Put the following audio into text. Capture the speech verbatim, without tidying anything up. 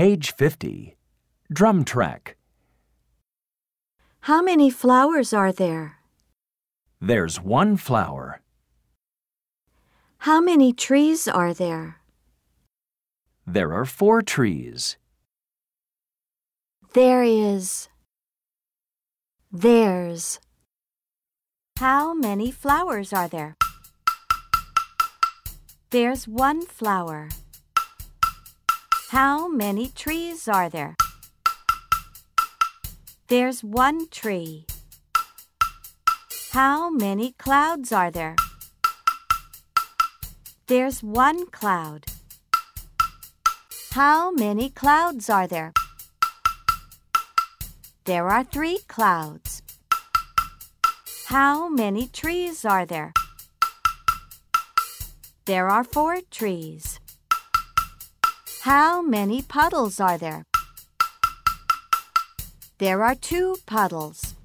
Page fifty. Drum track. How many flowers are there? There's one flower. How many trees are there? There are four trees. There is. There's. How many flowers are there? There's one flower. How many trees are there? There's one tree. How many clouds are there? There's one cloud. How many clouds are there? There are three clouds. How many trees are there? There are four trees. How many puddles are there? There are two puddles.